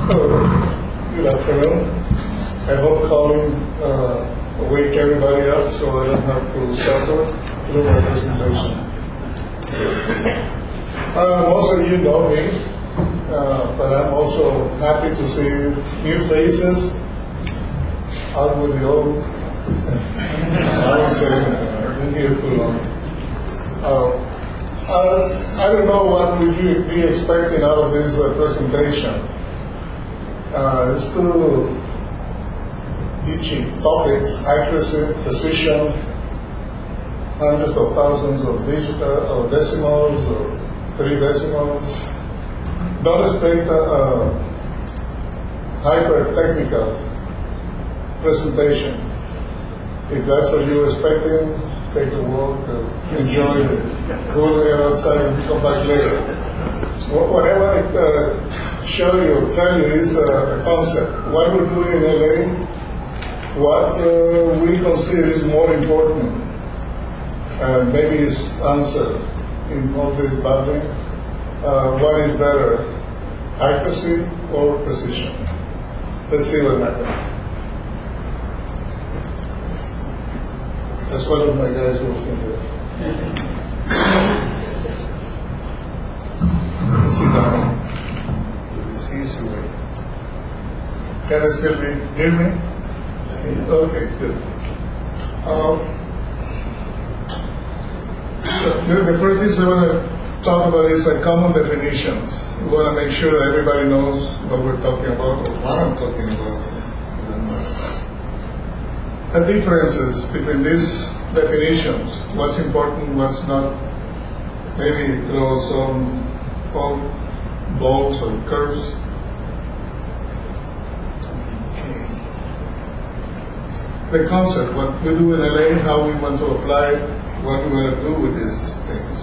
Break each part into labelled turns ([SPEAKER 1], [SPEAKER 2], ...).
[SPEAKER 1] Good afternoon. I hope calling wake everybody up so I don't have to suffer through my presentation. Most of you know me, but I'm also happy to see new faces out with the old. I would say I've been here too long. I don't know what would you be expecting out of this presentation. It's two teaching topics: accuracy, precision, hundreds of thousands of digital or decimals or 3 decimals. Don't expect a hyper-technical presentation. If that's what you're expecting, take a walk, enjoy the cool air outside, and come back later. What I want to show you, or tell you, is a concept. What we're doing in LA, what we consider is more important, and maybe is answered in all this battling. What is better, accuracy or precision? Let's see what happens. That's one of my guys working here. Sit down. It's easy way. Can I still hear me? Okay, good. The first thing I want to talk about is common definitions. We want to make sure that everybody knows what we're talking about or what I'm talking about. The differences between these definitions, what's important, what's not, maybe throw some bolts or curves. The concept, what we do in LA, how we want to apply, what we want to do with these things.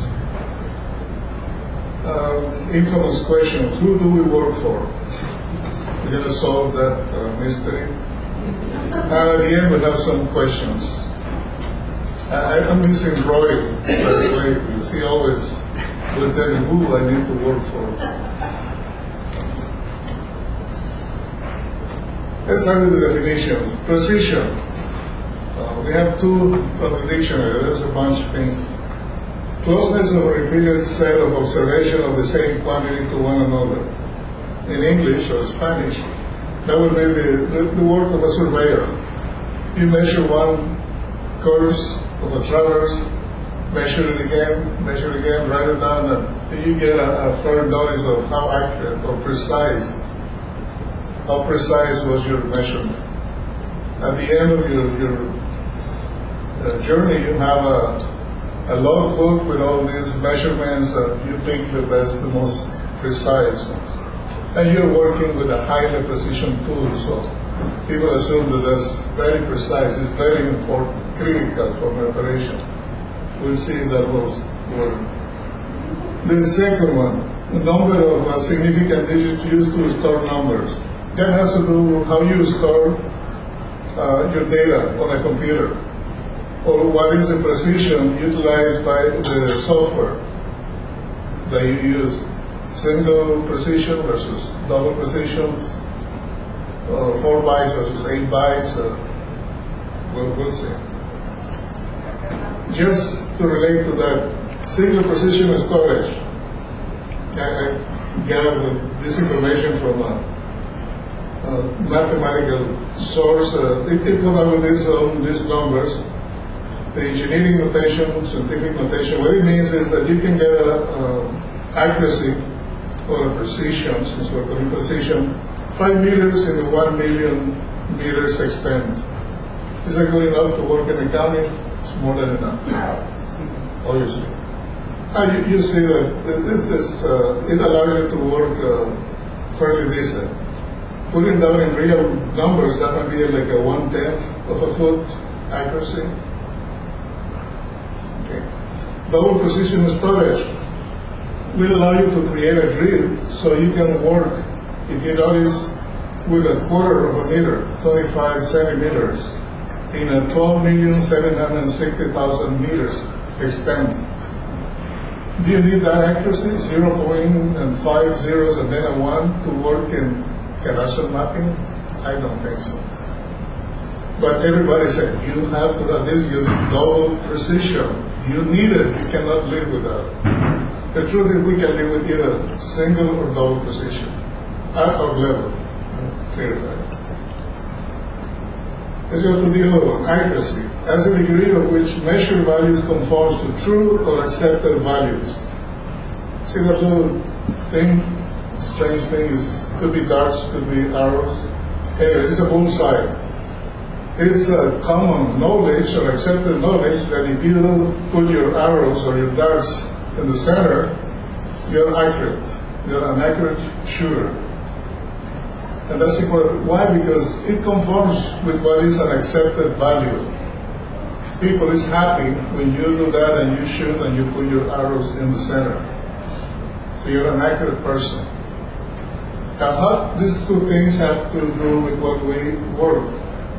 [SPEAKER 1] Infamous questions, who do we work for? We're going to solve that mystery. At the end, we have some questions. I'm missing Roy, because he always will tell me who I need to work for. Let's start with the definitions. Precision. We have 2 from the dictionary. There's a bunch of things. Closeness of a repeated set of observation of the same quantity to one another. In English or Spanish, that would be the work of a surveyor. You measure one course of a traverse, measure it again, write it down, and you get a fair notice of how accurate or precise, was your measurement. At the end of your journey, you have a logbook with all these measurements that you pick the best, the most precise ones. And you're working with a highly precision tool, so people assume that that's very precise. It's very important, critical for an operation. We'll see if that was work. The second one, the number of significant digits used to store numbers. That has to do with how you store your data on a computer, or what is the precision utilized by the software that you use. Single precision versus double precision, 4 bytes versus 8 bytes, we'll see. Just to relate to that, single precision storage. I gathered this information from a mathematical source. They come up with these numbers. The engineering notation, scientific notation, what it means is that you can get accuracy or a precision, since we're talking precision, 5 meters in the 1 million meters extent. Is that good enough to work in the county? It's more than enough, obviously. You see that this is, it allows you to work fairly decent. Putting down in real numbers, that might be like a 1/10 of a foot accuracy. Okay. Double precision storage will allow you to create a grid so you can work, if you notice, with a quarter of a meter, 25 centimeters, in a 12,760,000 meters extent. Do you need that accuracy, 0.5 zeros and then a 1, to work in cadastral mapping? I don't think so. But everybody said, you have to at least use double precision. You need it. You cannot live without it. The truth is we can live with either single or double precision at our level. Clarified. Let's go to the other one, accuracy. As the degree of which measured values conforms to true or accepted values. See that little thing, strange thing, could be darts, could be arrows. Anyway, it's a bullseye. It's a common knowledge or accepted knowledge that if you put your arrows or your darts in the center, you're accurate. You're an accurate shooter. And that's important. Why? Because it conforms with what is an accepted value. People is happy when you do that and you shoot and you put your arrows in the center. So you're an accurate person. Now, how these two things have to do with what we work?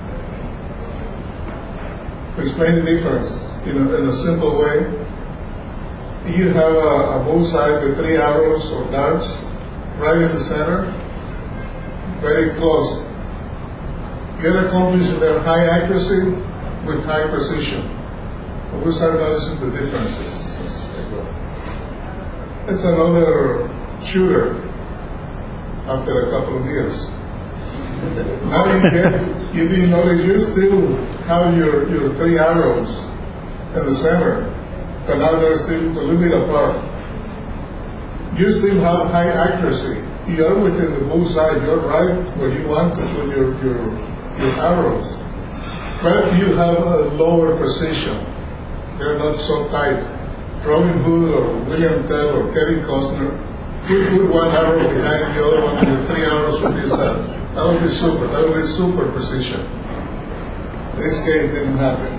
[SPEAKER 1] To explain the difference in a simple way, you have a bullseye with 3 arrows or darts right in the center, very close. You accomplish their high accuracy with high precision. We start noticing the differences. It's another shooter after a couple of years. Now you didn't notice you still have your 3 arrows in the center, but now they're still a little bit apart. You still have high accuracy. You're within the bullseye. You're right where you want to put your arrows, but you have a lower precision. They're not so tight. Robin Hood or William Tell or Kevin Costner, you put 1 arrow behind the other one and 3 arrows with this side. That would be super. That would be super precision. This case didn't happen.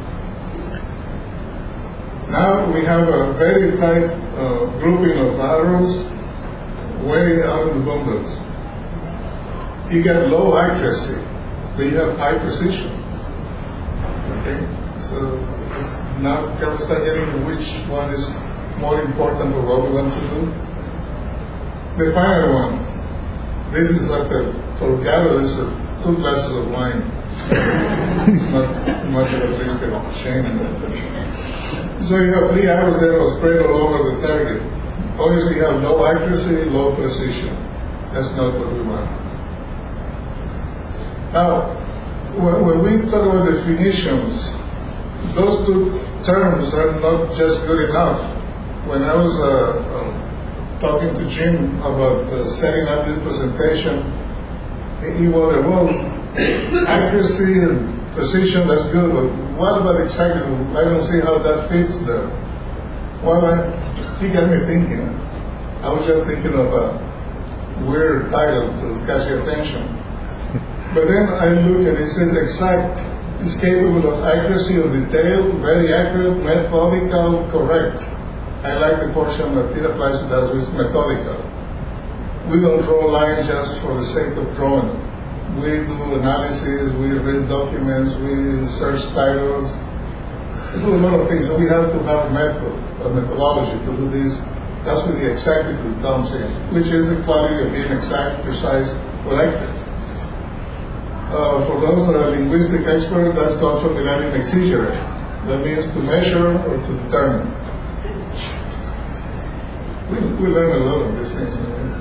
[SPEAKER 1] Now we have a very tight grouping of arrows way out in the boondocks. You get low accuracy, but you have high precision. Okay? So now can we start getting which one is more important for what we want to do? The final one. This is like for gatherers, 2 glasses of wine. It's not much of a drink of shame. So you have 3 arrows that are spread all over the target. Obviously you have low accuracy, low precision. That's not what we want. Now, when we talk about definitions, those 2 terms are not just good enough. When I was talking to Jim about setting up this presentation, he was well, accuracy and precision, that's good, but what about excitement? I don't see how that fits there. Well, he got me thinking. I was just thinking of a weird title to catch your attention. But then I look and it says exact. Is capable of accuracy of detail, very accurate, methodical, correct. I like the portion that it applies to that, is methodical. We don't draw lines just for the sake of drawing them. We do analysis, we read documents, we search titles. We do a lot of things, so we have to have a methodology to do this. That's where the exactitude comes in, which is the quality of being exact, precise, or accurate. For those that are linguistic experts, that comes from the Latin exigere. That means to measure or to determine. We learn a lot of these things.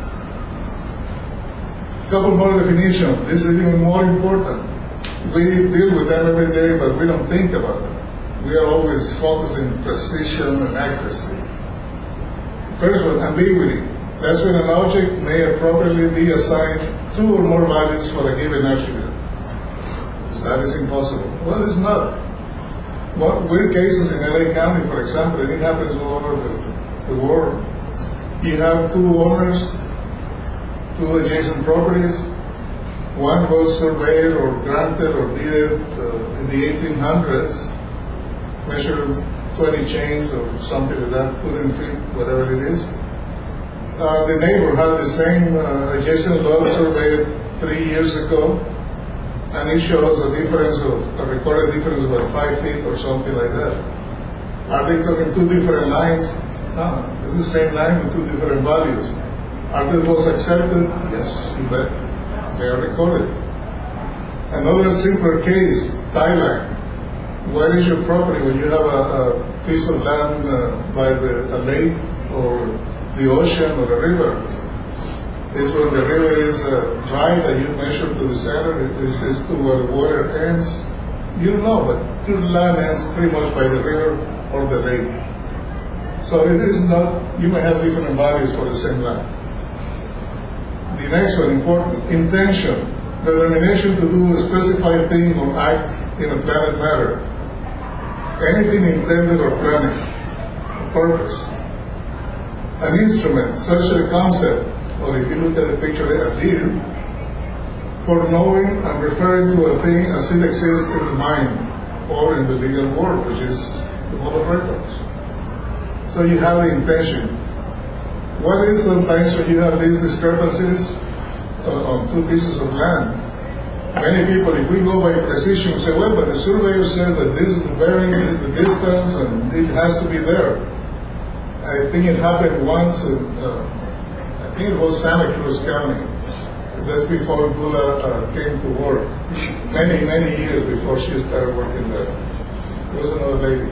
[SPEAKER 1] A couple more definitions. This is even more important. We deal with them every day, but we don't think about them. We are always focusing on precision and accuracy. First one, ambiguity. That's when an object may appropriately be assigned 2 or more values for a given attribute. That is impossible. Well, it's not. Weird cases in LA County, for example, it happens all over the world. You have 2 owners, 2 adjacent properties. One was surveyed or granted or deeded in the 1800s, measured 20 chains or something like that, 2 feet, whatever it is. The neighbor had the same adjacent lot surveyed 3 years ago, and it shows a difference a recorded difference of about 5 feet or something like that. Are they talking 2 different lines? No, it's the same line with 2 different values. Are they both accepted? Yes, you bet. They are recorded. Another simpler case, Thailand. Where is your property when you have a piece of land by a lake or the ocean or the river? It's when the river is dry that you measure to the center. This is to where the water ends. You don't know, but your land ends pretty much by the river or the lake. So it is not, you may have different values for the same land. The next one, important, intention. The determination to do a specified thing or act in a planned matter. Anything intended or planning. Purpose. An instrument, such a concept, or if you look at the picture, a deer, for knowing and referring to a thing as it exists in the mind or in the legal world, which is the world of records. So you have the intention. What is sometimes when you have these discrepancies on two pieces of land? Many people, if we go by precision, say, well, but the surveyor said that this is the bearing, this is the distance, and it has to be there. I think it happened once, I think it was Santa Cruz County. That's before Gula came to work. Many, many years before she started working there. It was another lady.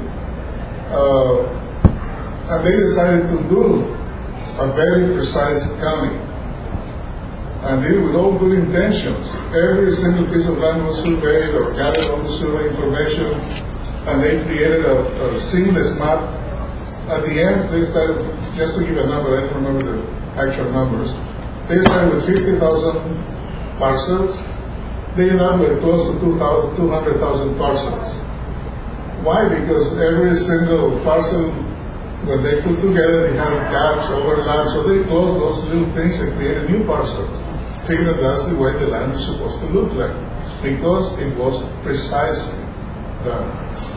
[SPEAKER 1] And they decided to do a very precise counting. And did it with all good intentions. Every single piece of land was surveyed or gathered all the survey information, and they created a seamless map. At the end, they started, just to give a number, I don't remember the actual numbers, they started with 50,000 parcels. They ended up with close to 200,000 parcels. Why? Because every single parcel, when they put together, they have gaps, overlaps, so they closed those little things and created new parcels. Figured that's the way the land is supposed to look like, because it was precisely done.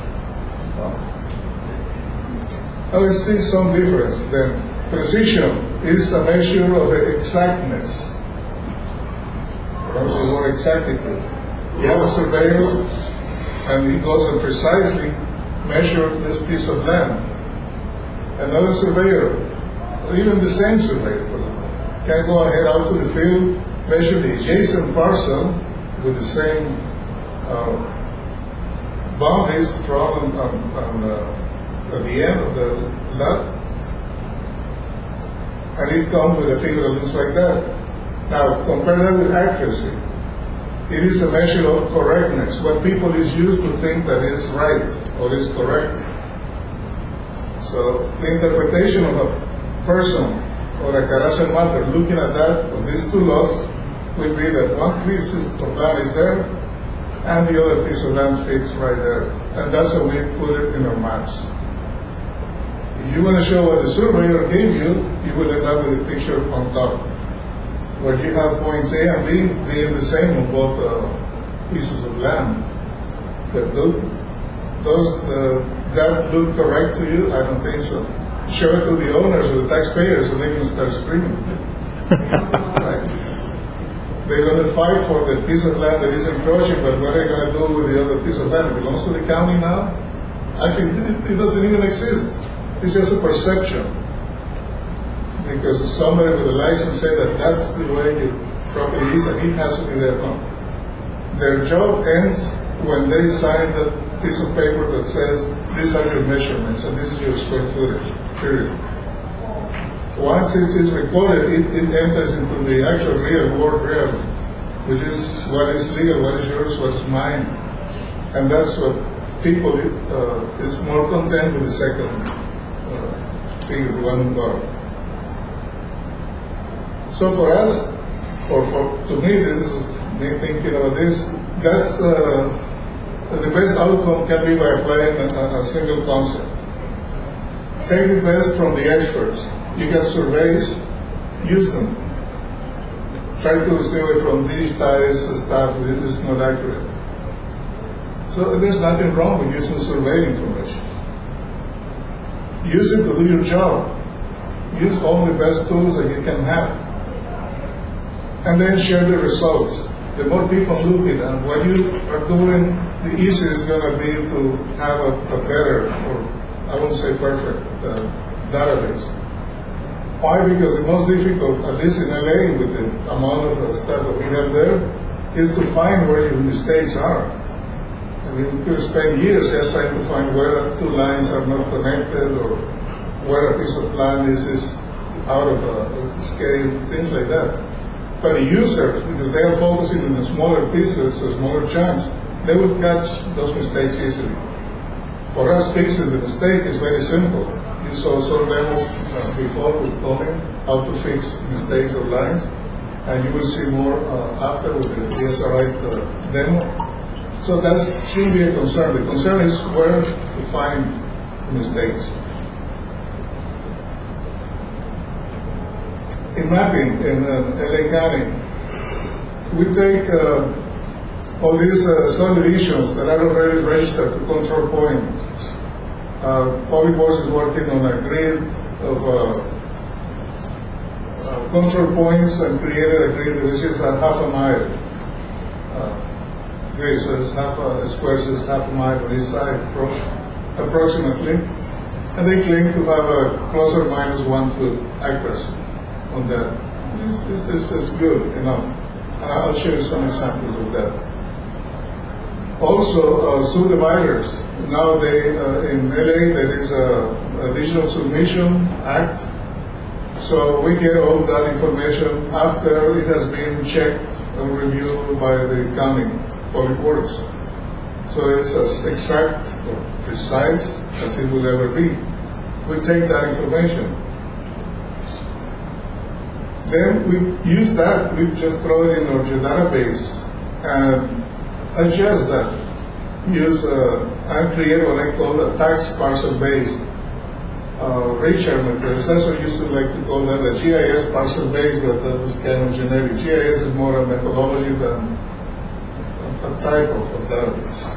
[SPEAKER 1] Now we see some difference then. Precision is a measure of exactness. Remember the word exactitude. You have a surveyor, and he goes and precisely measures this piece of land. Another surveyor, or even the same surveyor for them, can go ahead out to the field, measure the adjacent parcel with the same boundaries drawn at the end of the lot, and it comes with a figure that looks like that. Now, compare that with accuracy. It is a measure of correctness, what people is used to think that is right or is correct. So the interpretation of a person or a Caraccian matter looking at that, of these two lots, will be that one piece of land is there and the other piece of land fits right there. And that's how we put it in our maps. If you want to show what the surveyor gave you, you will end up with a picture on top, where you have points A and B being the same on both pieces of land. That look correct to you? I don't think so. Show it to the owners or the taxpayers so they can start screaming. Right? They're going to fight for the piece of land that is encroaching, but what are they going to do with the other piece of land? It belongs to the county now? Actually, it doesn't even exist. It's just a perception. Because somebody with a license said that that's the way your property is and it has to be there. No. Their job ends when they sign that piece of paper that says, these are your measurements and this is your square footage, period. Once it is recorded, it enters into the actual real world realm, which is what is legal, what is yours, what is mine. And that's what people is more content with the second figure, the one in God. So for us, to me, this is me thinking about this, that's the best outcome can be by applying a single concept. Take the best from the experts. You get surveys, use them. Try to stay away from digitized stuff, this is not accurate. So there's nothing wrong with using survey information. Use it to do your job. Use all the best tools that you can have. And then share the results. The more people look at it and what you are doing, the easier it's going to be to have a better, or I won't say perfect, database. Why? Because the most difficult, at least in LA, with the amount of stuff that we have there, is to find where your mistakes are. I mean, we could spend years just trying to find where two lines are not connected, or where a piece of land is out of scale, things like that. But the users, because they are focusing on the smaller pieces, the smaller chunks, they will catch those mistakes easily. For us, fixing the mistake is very simple. You saw some demos before with Tony, how to fix mistakes or lines, and you will see more after with the DSRI demo. So that shouldn't be a concern. The concern is where to find mistakes. In mapping in LA County, we take all these subdivisions that are already registered to control points. Public Works is working on a grid of control points and created a grid which is a half a mile grid, so it's half a square, so it's half a mile on each side approximately. And they claim to have a plus or minus 1 foot accuracy on that. This is good enough. I'll show you some examples of that. Also, subdividers. Now in LA there is a Digital Submission Act, so we get all that information after it has been checked and reviewed by the county Public Works. So it's as exact or precise as it will ever be. We take that information. Then we use that, we just throw it in our database and adjust that. Use and create what I call a tax parcel-based Richard, my predecessor, used to like to call that a GIS parcel-based, but that was kind of generic. GIS is more a methodology than a type of database.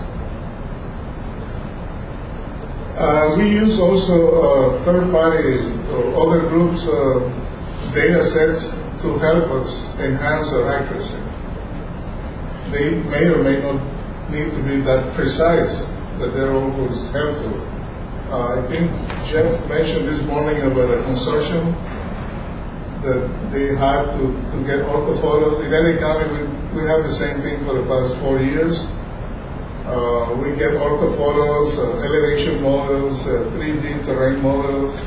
[SPEAKER 1] We use also third parties or other groups' data sets to help us enhance our accuracy. They may or may not need to be that precise, but they're always helpful. I think Jeff mentioned this morning about a consortium that they have to get orthophotos. In LA County, we have the same thing for the past 4 years. We get orthophotos, elevation models, 3D terrain models,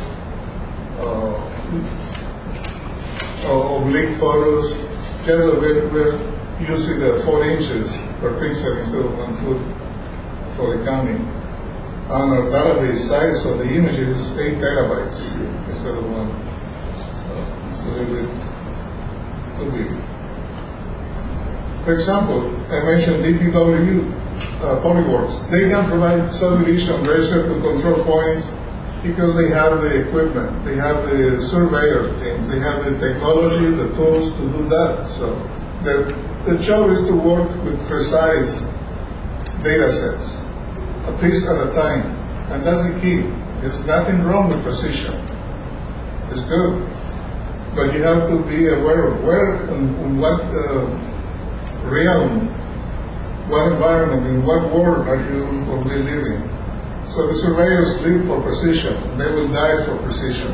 [SPEAKER 1] oblique photos. Just we're using 4 inches per pixel instead of 1 foot for the county. And our database size of the images is 8 terabytes instead of 1. So it's a little bit too big. For example, I mentioned DPW, Public Works. They can provide subdivision registered to control points because they have the equipment, they have the surveyor team, they have the technology, the tools to do that. So the job is to work with precise data sets, a piece at a time, and that's the key. There's nothing wrong with precision. It's good, but you have to be aware of where and what realm, what environment, in what world are you or we living. So the surveyors live for precision, and they will die for precision.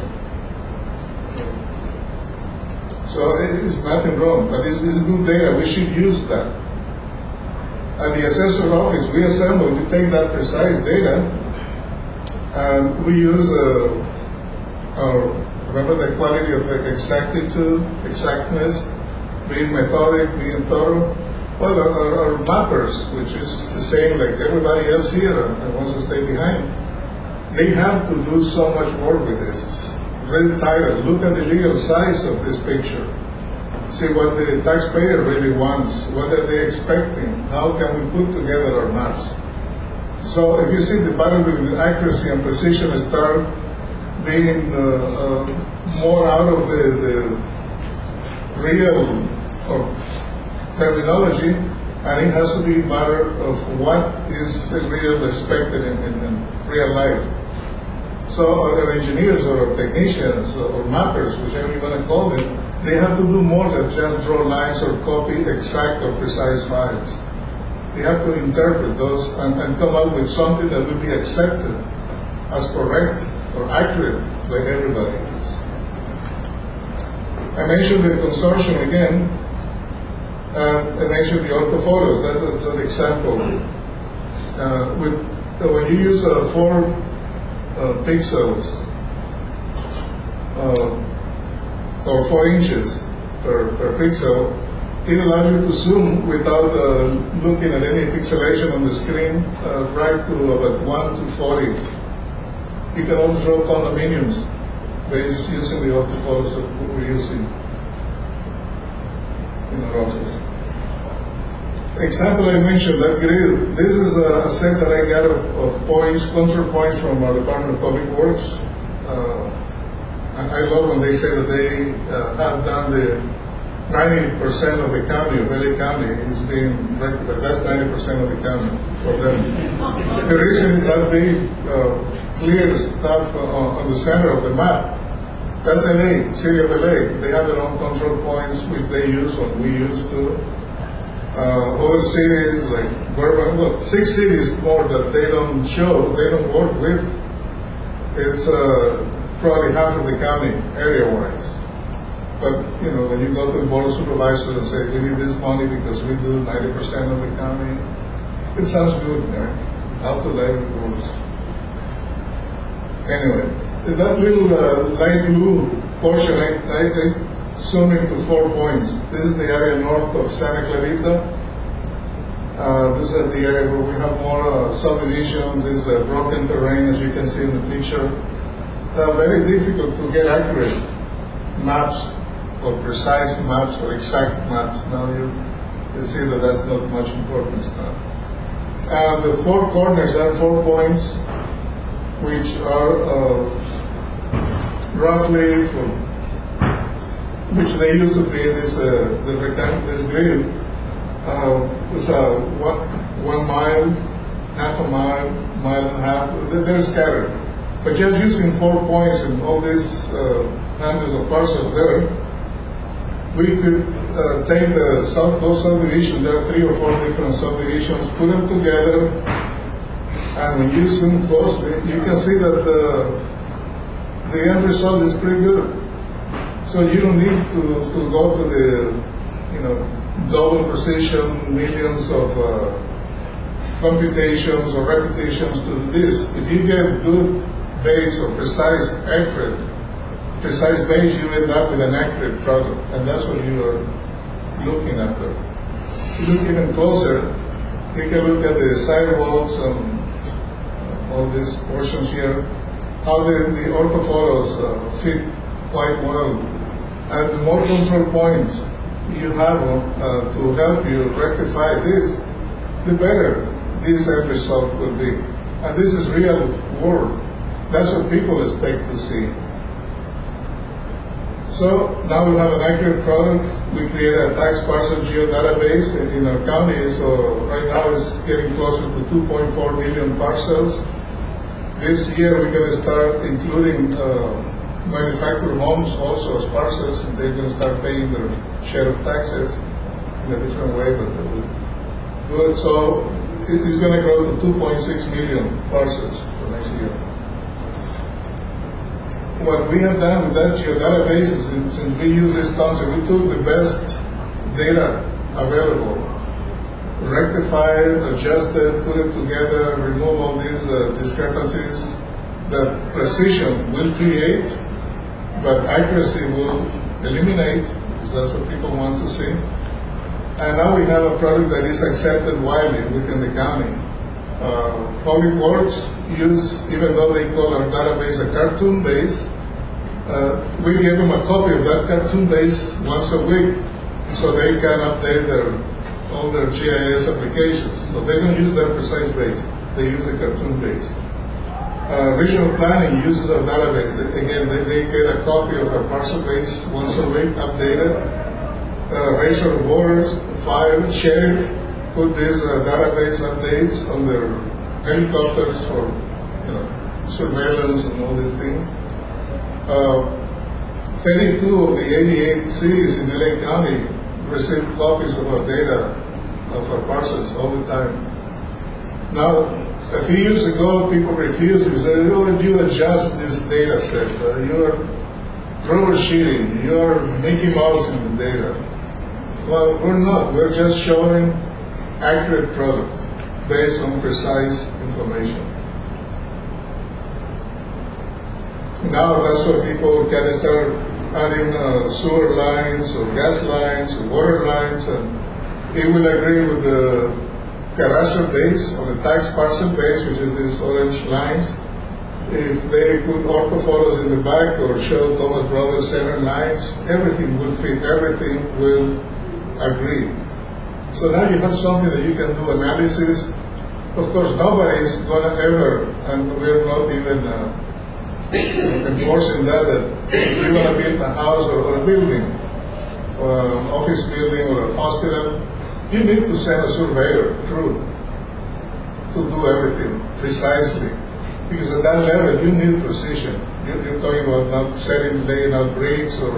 [SPEAKER 1] So it's nothing wrong, but it's good data. We should use that. At the assessor office, we assemble, we take that precise data, and we use remember the quality of exactness, being methodic, being thorough. Well, our mappers, which is the same like everybody else here and wants to stay behind, they have to do so much work with this. Very tired. Look at the legal size of this picture. See what the taxpayer really wants. What are they expecting? How can we put together our maps? So if you see the battle between accuracy and precision start being more out of the real or terminology, and it has to be a matter of what is real expected in real life. So our engineers or our technicians or mappers, whichever you want to call them, they have to do more than just draw lines or copy exact or precise files. They have to interpret those and come up with something that will be accepted as correct or accurate by everybody else. I mentioned the consortium again, and I mentioned the orthophotos. That's an example. When you use 4 pixels or 4 inches per pixel, it allows you to zoom without looking at any pixelation on the screen, right to about 1 to 40. You can also draw condominiums based using the orthophotos that we're using in our office. Example I mentioned, that grid. This is a set that I got of points, control points from our Department of Public Works. I love when they say that they have done the 90% of the county of LA County is being rectified. That's 90% of the county for them. The reason is that they clear the stuff on the center of the map. That's LA, City of LA. They have their own control points which they use and we use too. Other cities like Burbank, look, 6 cities more that they don't show, they don't work with. It's probably half of the county area-wise. But, when you go to the board of supervisors and say, we need this money because we do 90% of the county, it sounds good, right? How to let it goes. Anyway, that little light blue portion, I zoom into 4 points. This is the area north of Santa Clarita. This is the area where we have more subdivisions. This is broken terrain, as you can see in the picture. Very difficult to get accurate maps or precise maps or exact maps. Now you see that that's not much importance now. The 4 corners are 4 points, which are roughly, which they used to be this this grid. It's 1 mile, half a mile, mile and a half. They're scattered. But just using 4 points in all these hundreds of parcels there, we could take those subdivisions. There are 3 or 4 different subdivisions, put them together, and when you zoom closely, you can see that the end result is pretty good. So you don't need to go to the double precision, millions of computations or repetitions to do this. If you get good base or precise base, you end up with an accurate product, and that's what you are looking after. If you look even closer, you can look at the sidewalks and all these portions here, how the orthophotos fit quite well. And the more control points you have to help you rectify this, the better this end result will be. And this is real world. That's what people expect to see. So now we have an accurate product. We created a tax parcel geodatabase in our county. So right now it's getting closer to 2.4 million parcels. This year we're going to start including manufactured homes also as parcels, and they're going to start paying their share of taxes in a different way, but they will do it. So it is going to grow to 2.6 million parcels for next year. What we have done with that geodatabase is, since we use this concept, we took the best data available, rectified, adjusted, put it together, remove all these discrepancies that precision will create, but accuracy will eliminate, because that's what people want to see. And now we have a product that is accepted widely within the county. Public Works use, even though they call our database a cartoon base, we give them a copy of that cartoon base once a week so they can update all their GIS applications. So they don't use their precise base, they use the cartoon base. Regional planning uses our database. Again, they get a copy of our parcel base once a week, updated. Racial borders, fire, sheriff, put these database updates on their helicopters for surveillance and all these things. 32 of the 88 cities in LA County receive copies of our data, of our parcels all the time. Now, a few years ago, people refused. They said, "Oh, if you adjust this data set, you are rubber sheeting, you're Mickey Mouse in the data. Well, we're not. We're just showing accurate product based on precise information. Now that's what people can start adding sewer lines or gas lines or water lines, and it will agree with the cadastral base or the tax parcel base, which is these orange lines. If they put orthophotos in the back or show Thomas Brothers center lines, everything will fit, everything will agree. So now you have something that you can do analysis. Of course, nobody is going to ever, and we're not even enforcing that if you're going to build a house or a building, or an office building or a hospital, you need to send a surveyor through to do everything precisely. Because at that level, you need precision. You're talking about not laying out bricks or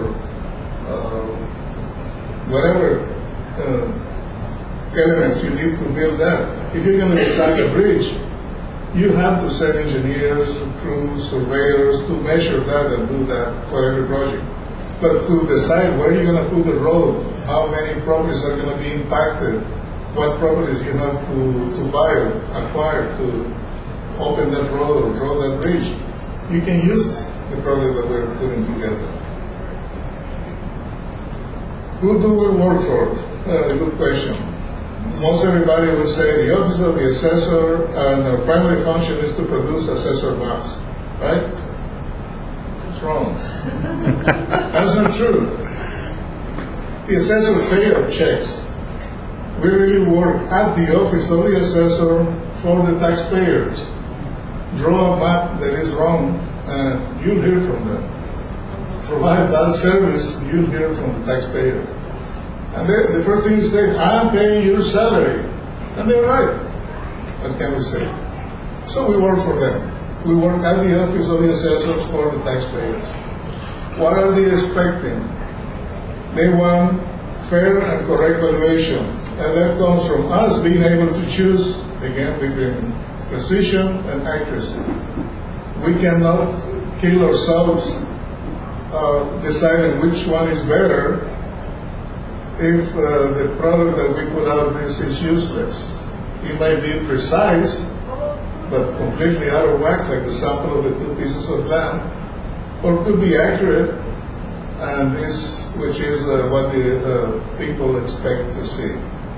[SPEAKER 1] whatever elements you need to build that. If you're going to design a bridge, you have to send engineers, crews, surveyors to measure that and do that for every project. But to decide where you're going to put the road, how many properties are going to be impacted, what properties you have to buy or acquire to open that road or draw that bridge, you can use the product that we're putting together. Who do we work for? Good question. Most everybody would say the office of the assessor, and our primary function is to produce assessor maps, right? It's wrong. That's not true. The assessors pay our checks. We really work at the office of the assessor for the taxpayers. Draw a map that is wrong, and you'll hear from them. Provide that service, you'll hear from the taxpayer. And the first thing is say, I'm paying your salary. And they're right. What can we say? So we work for them. We work at the office of the assessors for the taxpayers. What are they expecting? They want fair and correct valuation. And that comes from us being able to choose, again, between precision and accuracy. We cannot kill ourselves deciding which one is better if the product that we put out is useless. It may be precise, but completely out of whack, like the sample of the 2 pieces of land, or could be accurate, and which is what the people expect to see.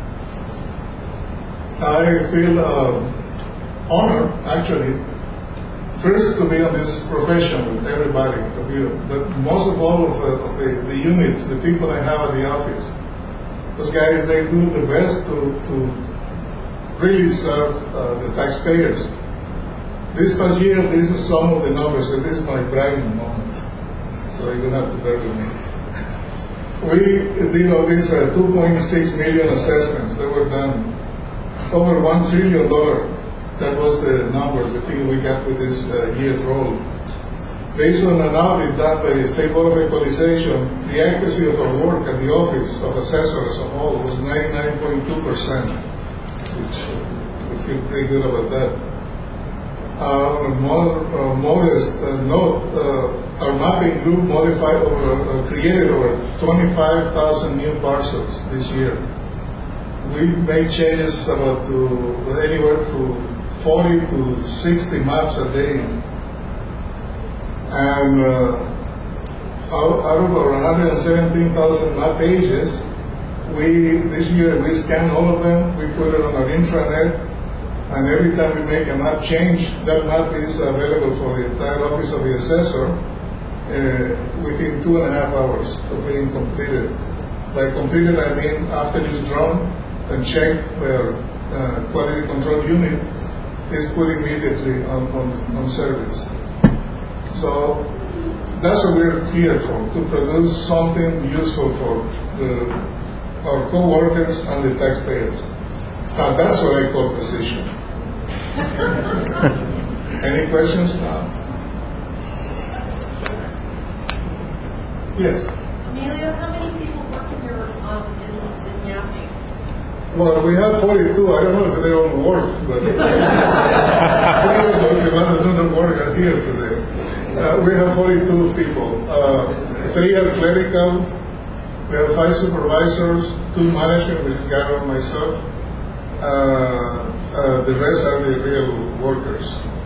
[SPEAKER 1] I feel honored, actually, first to be on this profession with everybody of you, but most of all of the units, the people I have at the office. Those guys, they do the best to really serve the taxpayers. This past year, this is some of the numbers, and this is my bragging moment, so you're going to have to bear with me. We did all these 2.6 million assessments that were done, over $1 trillion. That was the number, the figure we got with this year's roll. Based on an audit done by the State Board of Equalization, the accuracy of our work at the Office of Assessor as a whole was 99.2%, which we feel pretty good about that. On a more modest note, our mapping group created over 25,000 new parcels this year. We made changes about to anywhere from 40 to 60 maps a day. And out of our 117,000 map pages, this year we scanned all of them, we put it on our intranet, and every time we make a map change, that map is available for the entire office of the assessor within 2.5 hours of being completed. By completed, I mean after it's drawn and checked by our quality control unit, is put immediately on service. So that's what we're here for, to produce something useful for our co-workers and the taxpayers. Now that's what I call precision. Any questions now? Yes?
[SPEAKER 2] Emilio, how many people work in your in Yapping?
[SPEAKER 1] Well, we have 42. I don't know if they all work, but the ones that don't work are here today. We have 42 people. 3 are clerical. We have 5 supervisors, 2 management, which is Garo and myself. The rest are the real workers.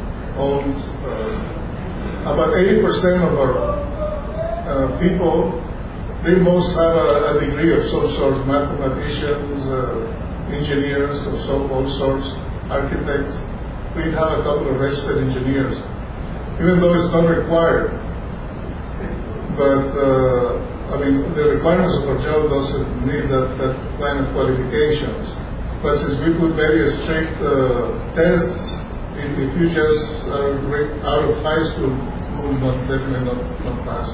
[SPEAKER 1] About 80% of our people, they most have a degree of some sort, mathematicians, engineers of all sorts, architects. We have a couple of registered engineers, even though it's not required. But the requirements of our job doesn't need that kind of qualifications. But since we put very strict tests, if you just are out of high school, you will definitely not pass.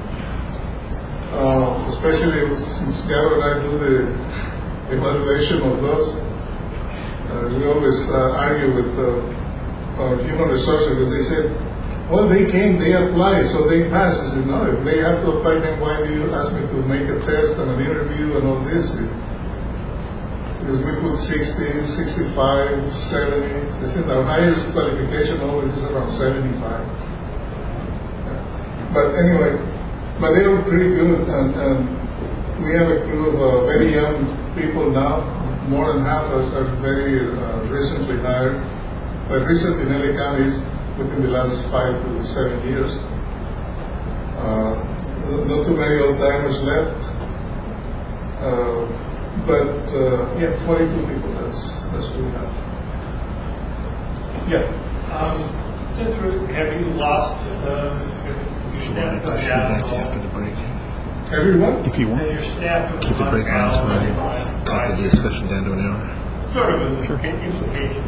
[SPEAKER 1] Especially since Garo and I do the evaluation of those, we always argue with our human resources because they said, well, they came, they applied, so they passed. I said, no, if they have to apply, then why do you ask me to make a test and an interview and all this? Because we put 60, 65, 70. I said our highest qualification always is around 75. But anyway, but they were pretty good, and we have a crew of very young people now. More than half are very recently hired. But recently in LA County is within the last 5 to 7 years. Not too many old timers left. But 42 people, that's what we have. Yeah. Have
[SPEAKER 3] you lost your staff gone down?
[SPEAKER 4] After the break.
[SPEAKER 1] Everyone?
[SPEAKER 4] If you want.
[SPEAKER 3] Your staff
[SPEAKER 4] Keep the break on time. Cut the discussion down to an hour.
[SPEAKER 3] Sort of an implication.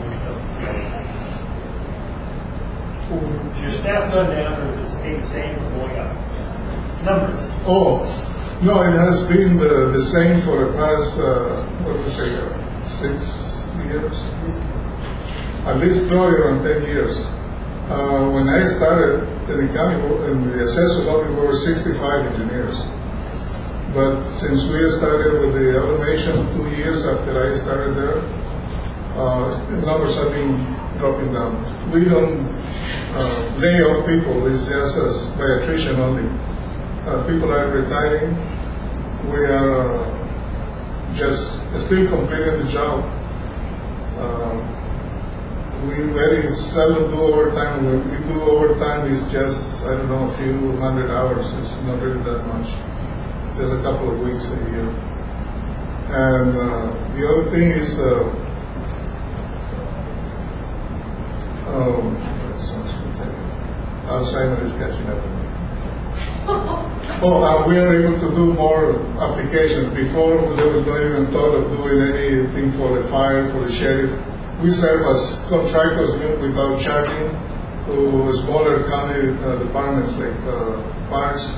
[SPEAKER 3] Is your staff gone down, or is it staying the same or going up? Numbers.
[SPEAKER 1] Oh, no, it has been the same for the past, 6 years? At least probably around 10 years. When I started in the county, in the assessor's office, we were 65 engineers. But since we started with the automation 2 years after I started there, the numbers have been dropping down. We don't lay off people, it's just by attrition only. People are retiring. We are just still completing the job. We very seldom do overtime. When we do overtime, it's just, I don't know, a few hundred hours. It's not really that much. Just a couple of weeks a year. And the other thing is, Alzheimer is catching up with me. We are able to do more applications. Before, there was not even thought of doing anything for the fire, for the sheriff. We serve as contractors without charging to smaller county departments like parks,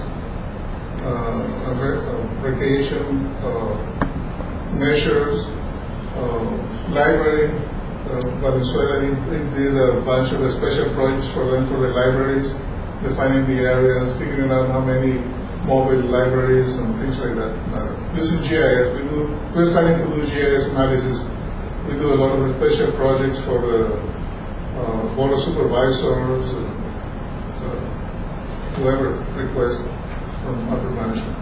[SPEAKER 1] recreation, measures, library. Valenzuela did a bunch of special projects for them for the libraries, defining the areas, figuring out how many mobile libraries and things like that. Using GIS, we're starting to do GIS analysis. We do a lot of special projects for the board of supervisors, whoever requests from upper management.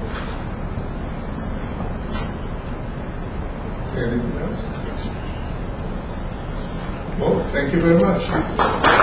[SPEAKER 1] Anything else? Well, thank you very much.